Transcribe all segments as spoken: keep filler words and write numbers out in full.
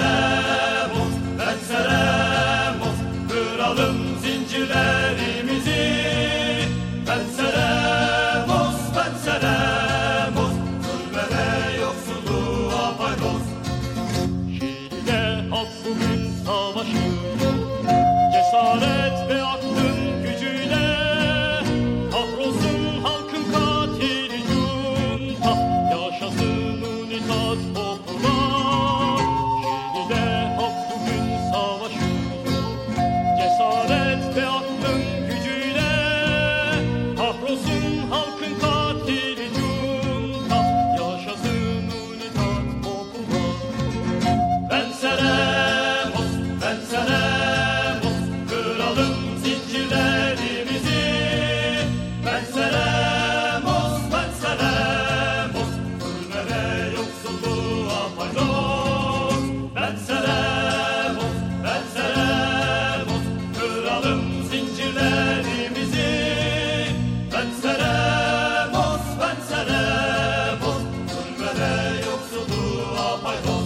Benseremos, benseremos kıralım zincirlerimizi. Benseremos, benseremos zulme ve yoksulluğa paydos. Şiirde halk bugün savaşıyor, cesaret ve aklın gücüyle. Kahrolsun halkın katili junta, yaşasın unitas popular. Şiirde halk bugün savaşıyor, cesaret ve aklın gücüyle. Kahrolsun halkın katili junta, yaşasın unitas popular. Benseremos, benseremos kıralım zincirlerimizi. Benseremos, benseremos zulme ve yoksulluğa paydos. Benseremos, benseremos kıralım zincirlerimizi. Benseremos, benseremos zulme ve yoksulluğa paydos.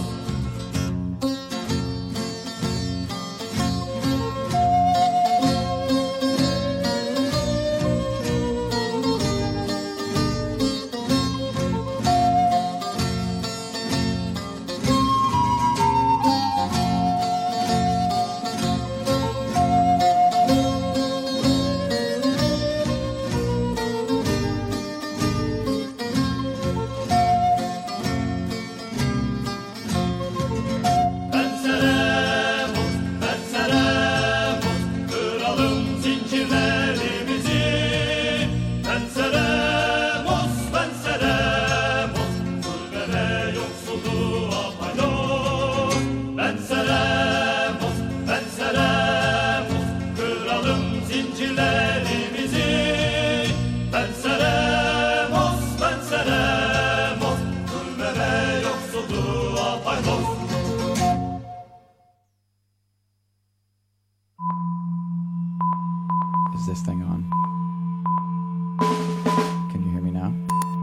Benseremos, benseremos kıralım zincirlerimizi. Benseremos, benseremos zulme ve yoksulluğa paydos. Benseremos, benseremos kıralım zincirlerimizi. Benseremos, benseremos zulme ve yoksulluğa paydos. Is this thing on? Can you hear me now?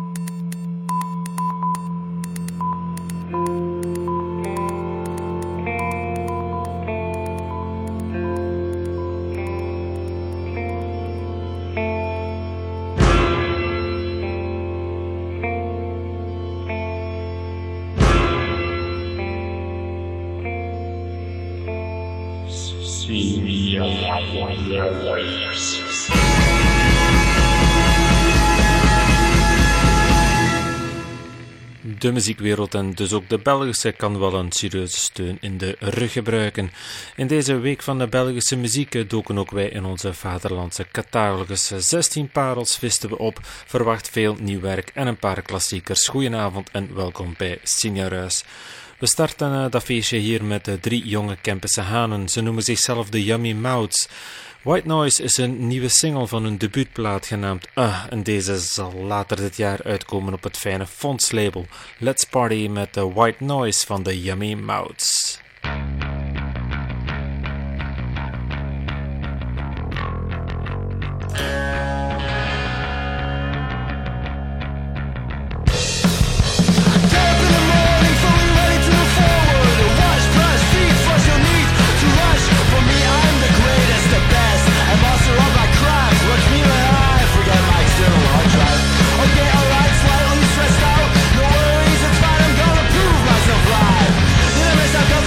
De muziekwereld en dus ook de Belgische kan wel een serieuze steun in de rug gebruiken. In deze week van de Belgische muziek doken ook wij in onze vaderlandse catalogus. zestien parels visten we op, verwacht veel nieuw werk en een paar klassiekers. Goedenavond en welkom bij Signaruis. We starten uh, dat feestje hier met uh, drie jonge Kempische hanen. Ze noemen zichzelf de Yummy Mouths. White Noise is een nieuwe single van hun debuutplaat genaamd Uh, en deze zal later dit jaar uitkomen op het fijne Fonts label. Let's party met de White Noise van de Yummy Mouths. Okay, alright, slightly stressed out. No worries, it's fine, I'm gonna prove myself live. You never stop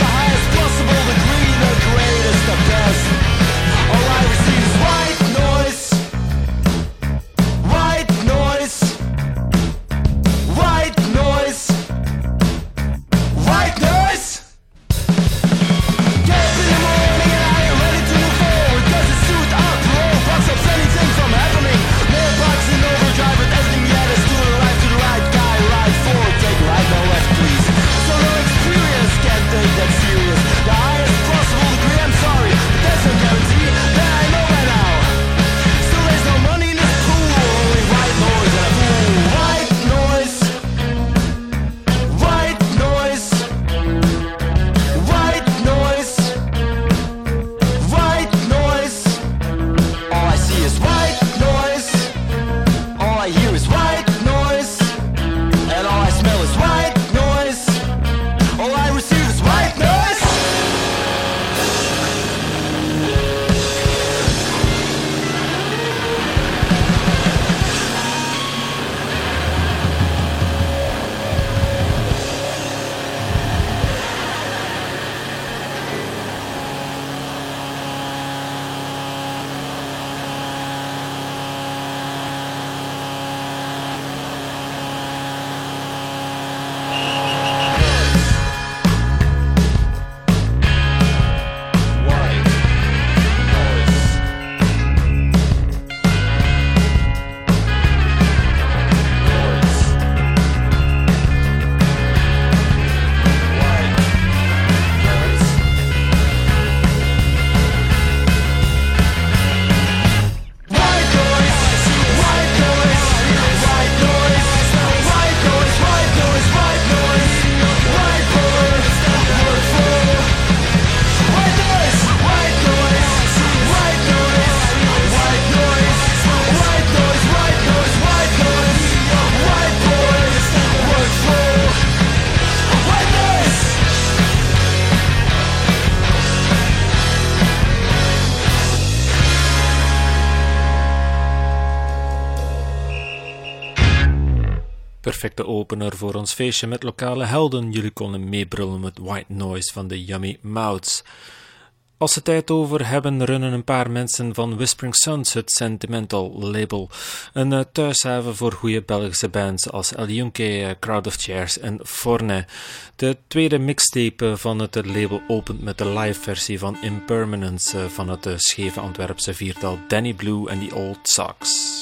perfecte opener voor ons feestje met lokale helden. Jullie konden meebrullen met White Noise van de Yummy Mouths. Als ze tijd over hebben, runnen een paar mensen van Whispering Suns het Sentimental label. Een uh, thuishaven voor goede Belgische bands als El Yunque, uh, Crowd of Chairs en Forne. De tweede mixtape van het label opent met de live versie van Impermanence uh, van het uh, scheve Antwerpse viertal Danny Blue en The Old Sox.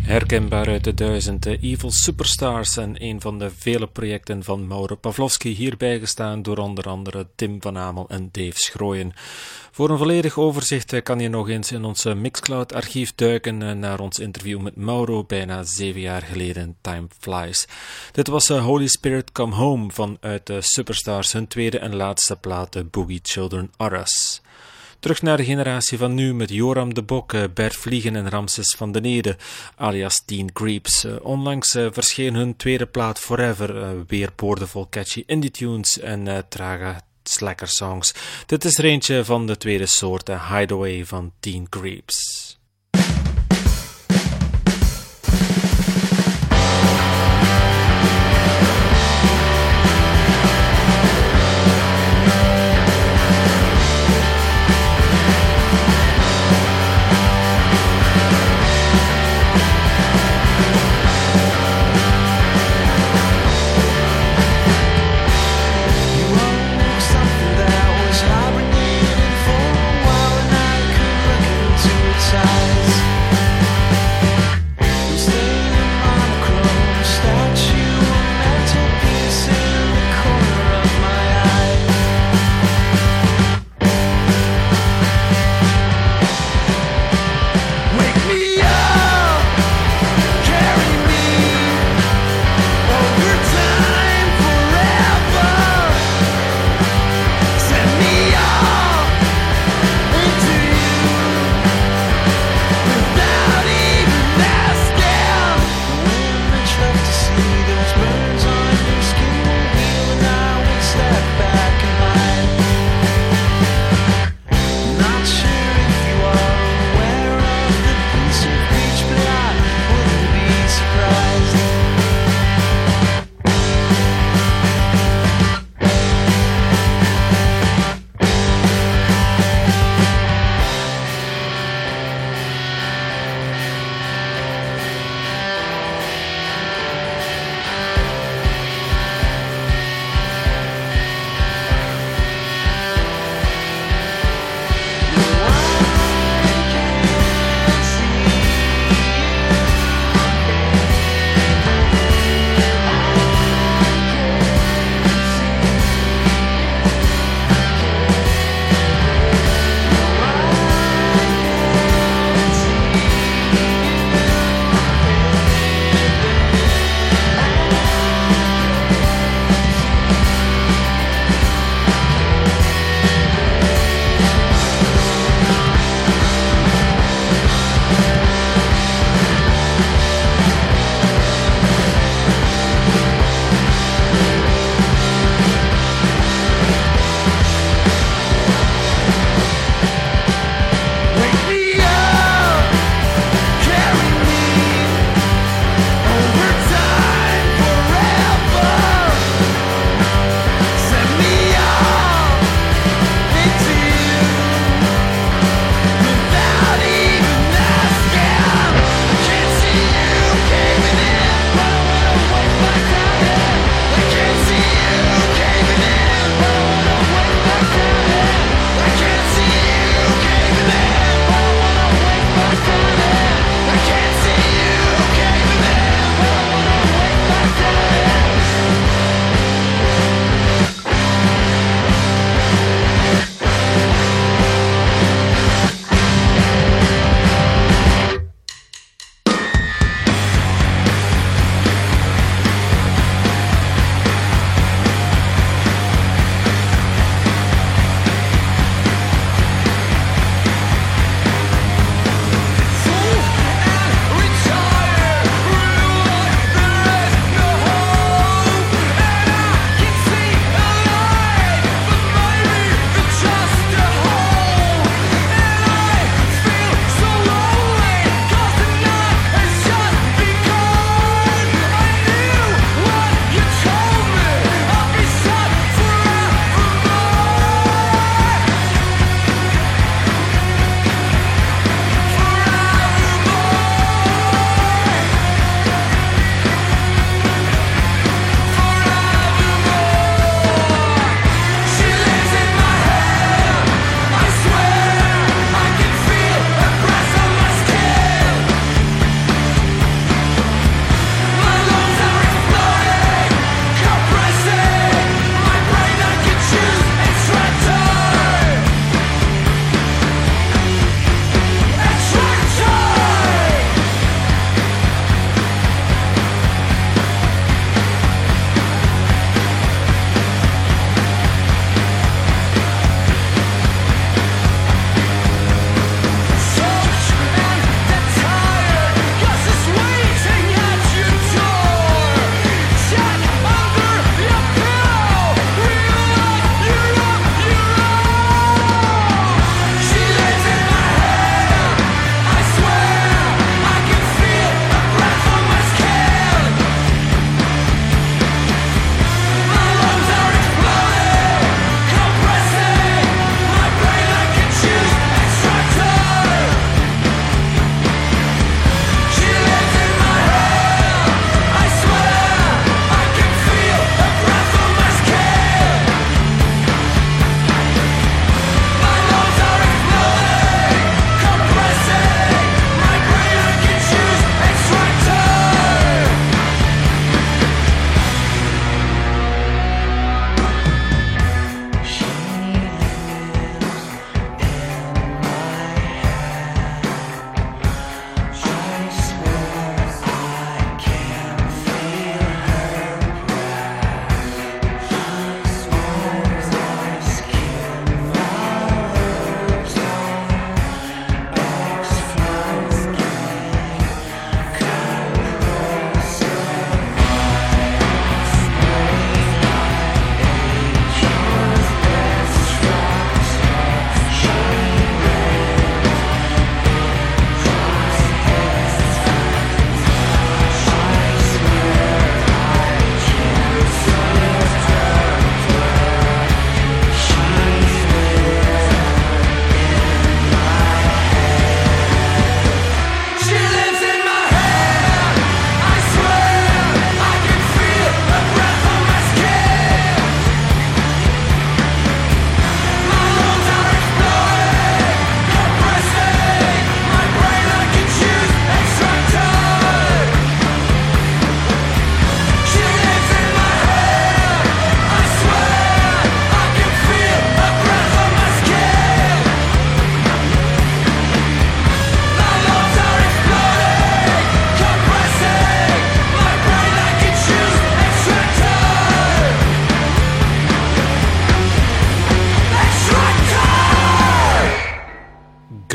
Herkenbaar uit de duizend Evil Superstars en een van de vele projecten van Mauro Pavlovsky, hierbij gestaan door onder andere Tim van Amel en Dave Schrooien. Voor een volledig overzicht kan je nog eens in ons Mixcloud archief duiken naar ons interview met Mauro bijna zeven jaar geleden. Time flies. Dit was Holy Spirit Come Home vanuit de Superstars, hun tweede en laatste plaat Boogie Children Are Us. Terug naar de generatie van nu met Joram de Bok, Bert Vliegen en Ramses van den Ede, alias Teen Creeps. Onlangs uh, verscheen hun tweede plaat Forever, uh, weer boordevol catchy indie tunes en uh, trage slacker songs. Dit is er eentje van de tweede soort, uh, Hideaway van Teen Creeps. Something that was hibernating for a while, and I could look into its eyes.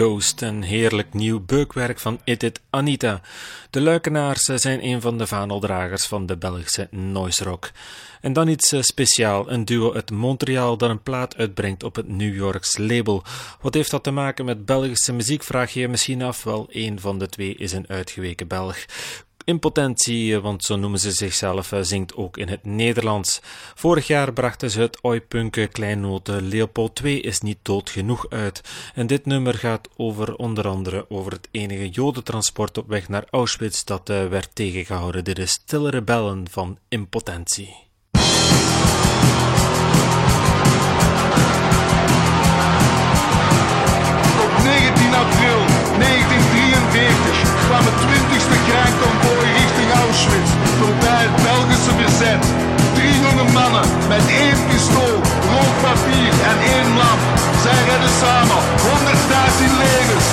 Ghost, een heerlijk nieuw beukwerk van Edith Anita. De Luikenaars zijn een van de vaandeldragers van de Belgische noise rock. En dan iets speciaals, een duo uit Montreal dat een plaat uitbrengt op het New Yorks label. Wat heeft dat te maken met Belgische muziek, vraag je je misschien af? Wel, een van de twee is een uitgeweken Belg. Impotentie, want zo noemen ze zichzelf, zingt ook in het Nederlands. Vorig jaar brachten ze het oi-punk kleinote Leopold twee is niet dood genoeg uit. En dit nummer gaat over onder andere over het enige jodentransport op weg naar Auschwitz dat uh, werd tegengehouden. Dit is Stille Rebellen van Impotentie. Op negentien april negentien drieënveertig kwam het twintigste graankonvooi richting Auschwitz, voorbij het Belgische verzet. Drie jonge mannen met één pistool, rood papier en één lamp. Zij redden samen honderddertien levens.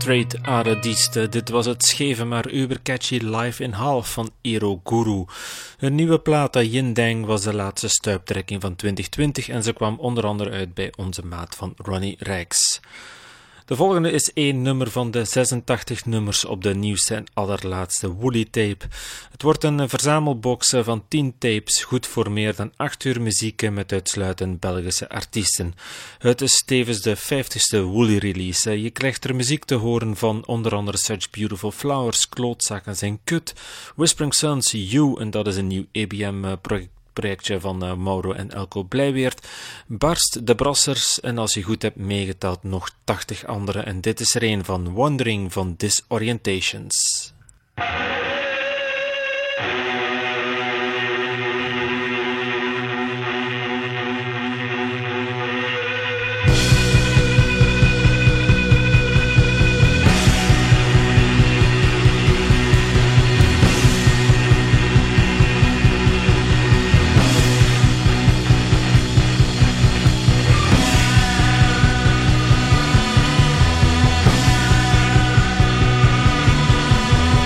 Straight Outta Dieste. Dit was het scheve maar ubercatchy Live in Half van Ero Guru. Hun nieuwe plaat Yin Dang was de laatste stuiptrekking van twintig twintig en ze kwam onder andere uit bij onze maat van Ronnie Rijks. De volgende is één nummer van de zesentachtig nummers op de nieuwste en allerlaatste Woolly tape. Het wordt een verzamelbox van tien tapes, goed voor meer dan acht uur muziek met uitsluitend Belgische artiesten. Het is tevens de vijftigste Woolly release. Je krijgt er muziek te horen van onder andere Such Beautiful Flowers, Klootzakken zijn kut, Whispering Suns, You, en dat is een nieuw E B M-project. projectje van uh, Mauro en Elko Blijweert, Barst, de Brassers en als je goed hebt meegeteld nog tachtig andere en dit is er een van Wandering van Disorientations. Thank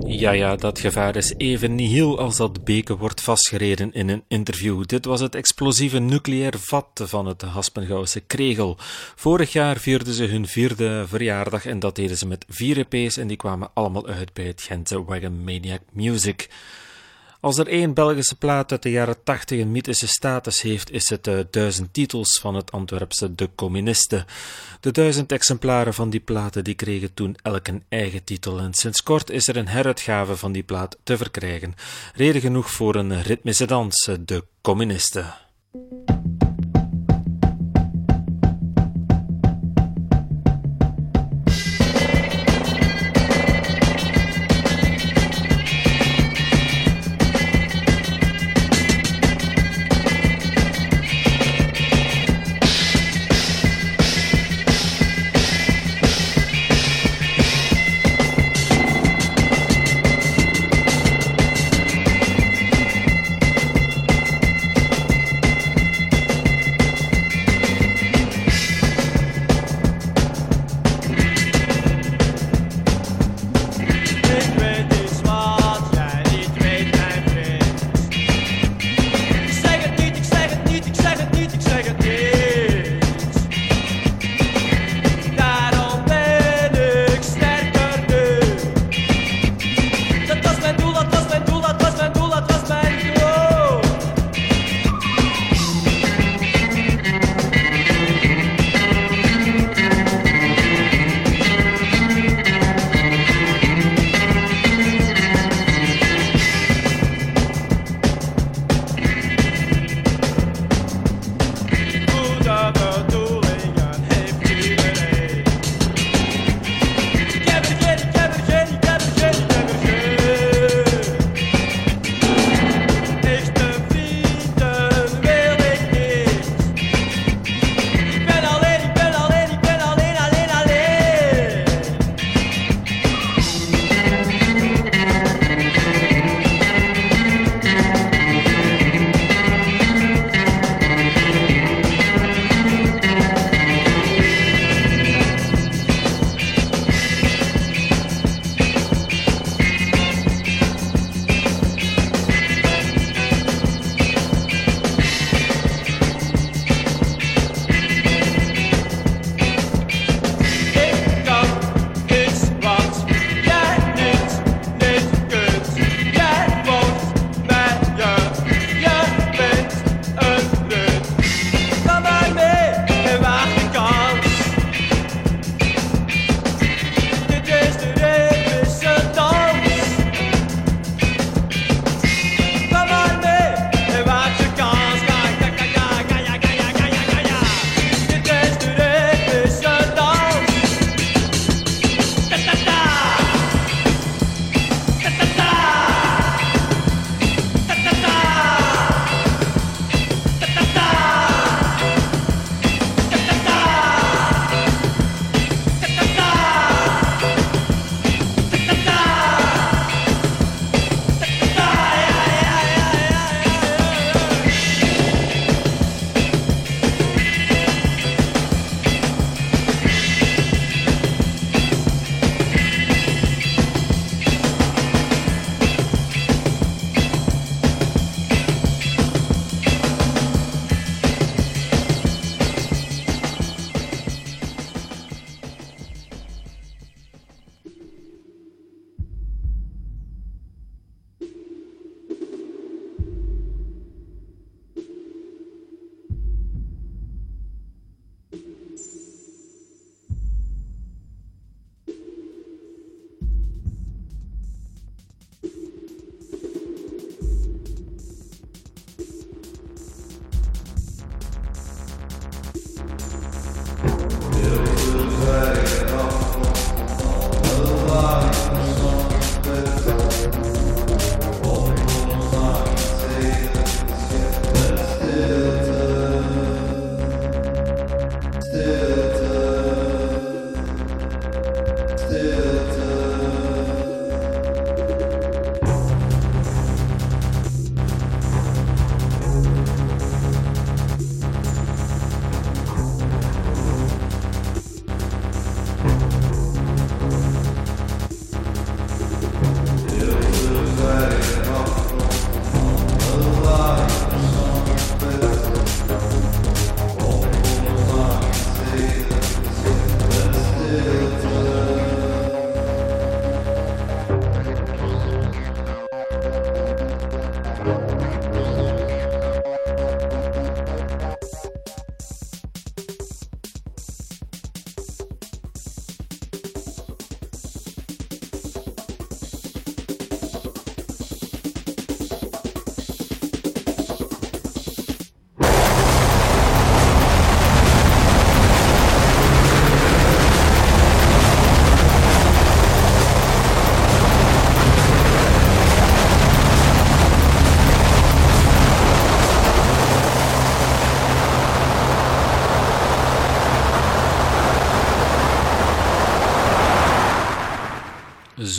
Ja, ja, dat gevaar is even nihil als dat Beke wordt vastgereden in een interview. Dit was het explosieve nucleair vat van het Haspengouwse Kregel. Vorig jaar vierden ze hun vierde verjaardag en dat deden ze met vier E P's en die kwamen allemaal uit bij het Gentse Wagon Maniac Music. Als er één Belgische plaat uit de jaren tachtig een mythische status heeft, is het de duizend titels van het Antwerpse De Communisten. De duizend exemplaren van die platen die kregen toen elk een eigen titel en sinds kort is er een heruitgave van die plaat te verkrijgen. Reden genoeg voor een ritmische dans, De Communisten.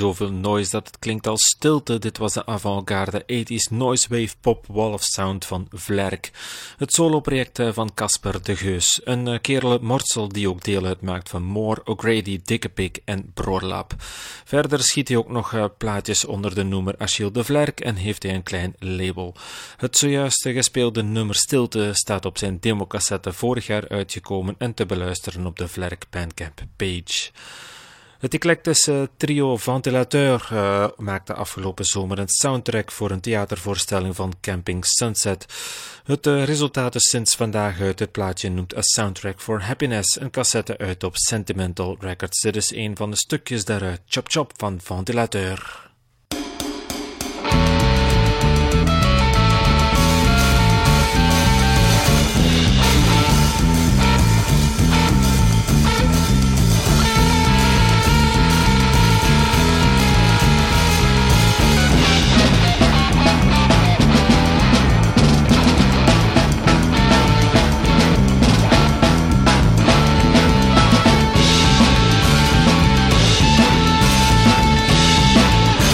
zoveel noise dat het klinkt als stilte. Dit was de avant-garde eighties noise wave pop wall of sound van Vlerk. Het soloproject van Casper de Geus. Een kerel Mortsel die ook deel uitmaakt van Moore, O'Grady, Dikke Pik en Broorlap. Verder schiet hij ook nog plaatjes onder de noemer Achille de Vlerk en heeft hij een klein label. Het zojuist gespeelde nummer Stilte staat op zijn democassette vorig jaar uitgekomen en te beluisteren op de Vlerk Bandcamp page. Het eclectische trio Ventilateur uh, maakte afgelopen zomer een soundtrack voor een theatervoorstelling van Camping Sunset. Het uh, resultaat is sinds vandaag uit. Het plaatje noemt A Soundtrack for Happiness, een cassette uit op Sentimental Records. Dit is een van de stukjes daaruit, Chop Chop van Ventilateur. We'll be right back.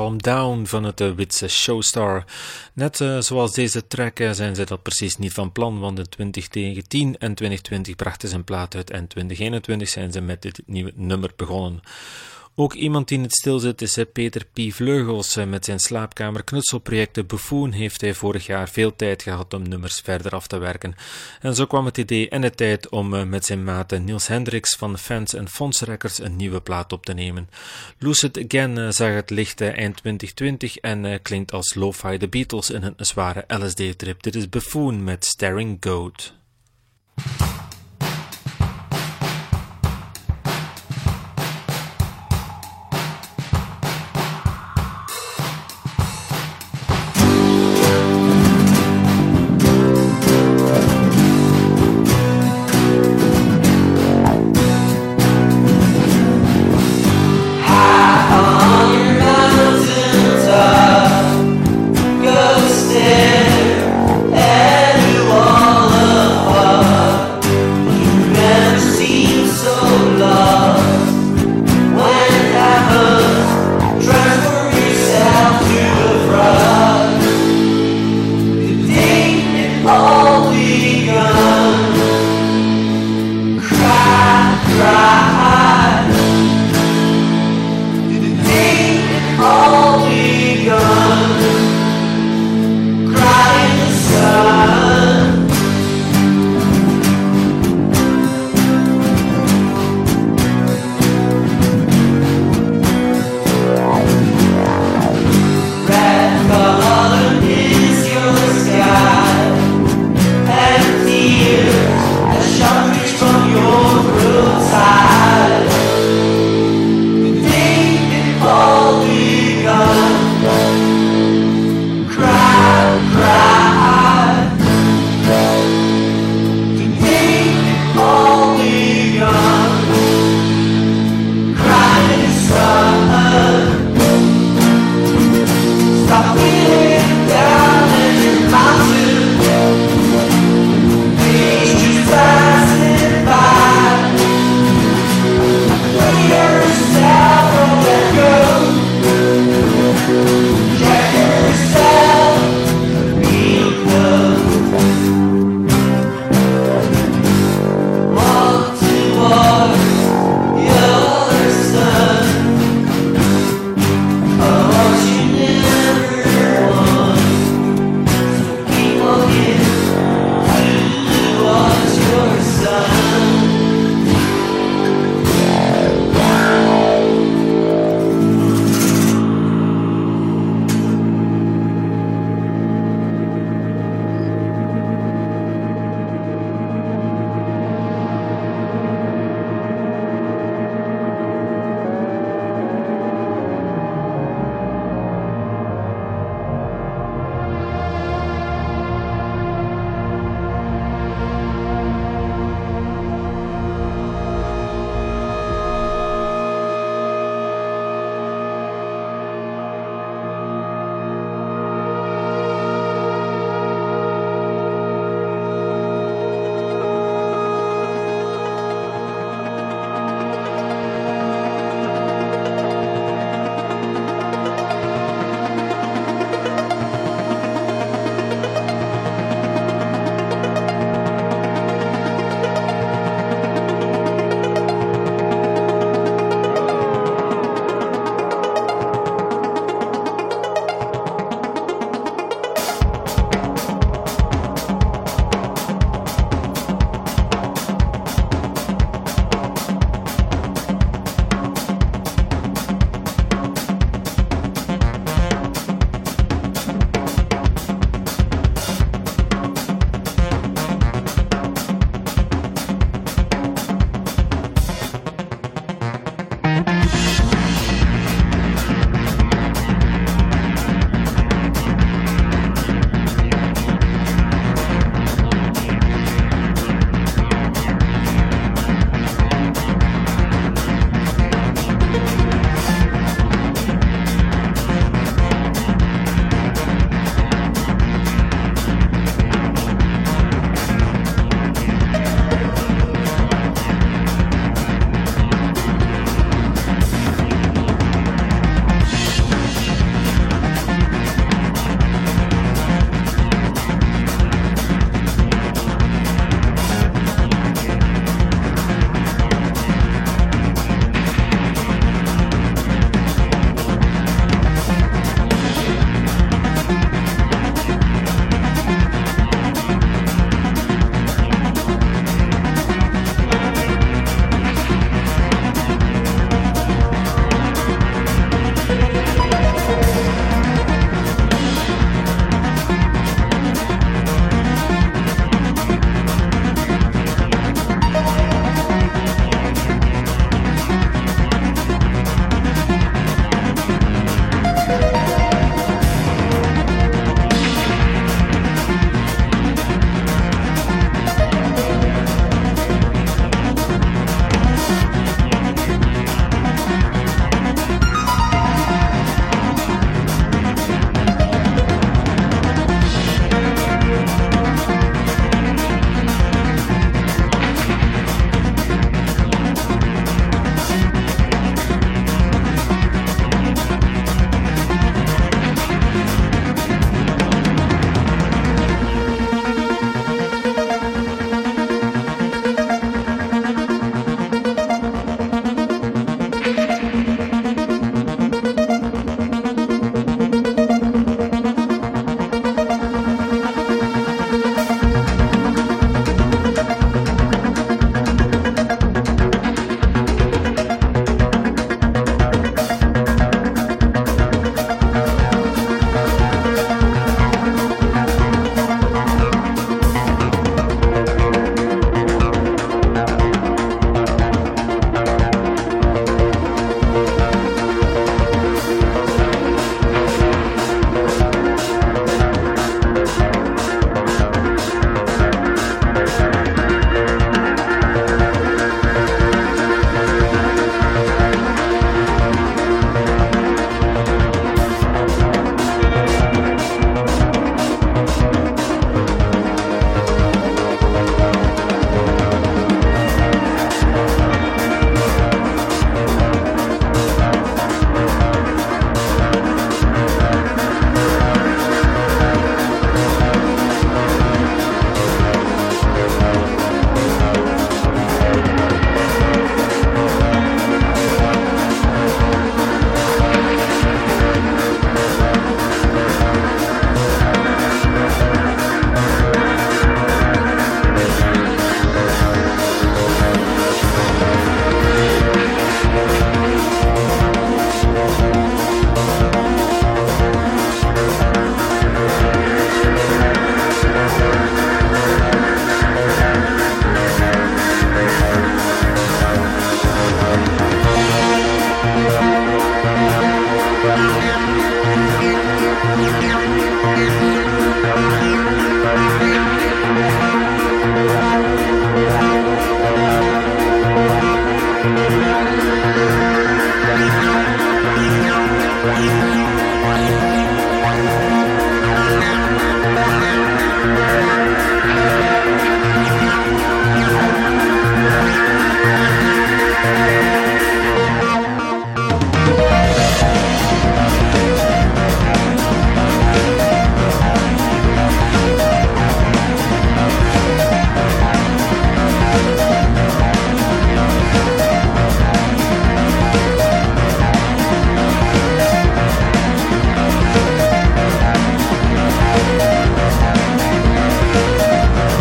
Calm Down van het uh, Witse Showstar. Net uh, zoals deze track uh, zijn ze dat precies niet van plan, want in twintig negentien en twintig twintig brachten ze een plaat uit en twintig eenentwintig zijn ze met dit nieuwe nummer begonnen. Ook iemand die in het stil zit is Peter P. Vleugels. Met zijn slaapkamer-knutselproject De Buffoon heeft hij vorig jaar veel tijd gehad om nummers verder af te werken. En zo kwam het idee en de tijd om met zijn maat Niels Hendricks van Fans en Fons Records een nieuwe plaat op te nemen. Lucid Again zag het licht eind twintig twintig en klinkt als lo-fi The Beatles in een zware L S D-trip. Dit is Buffoon met Staring Goat. Stop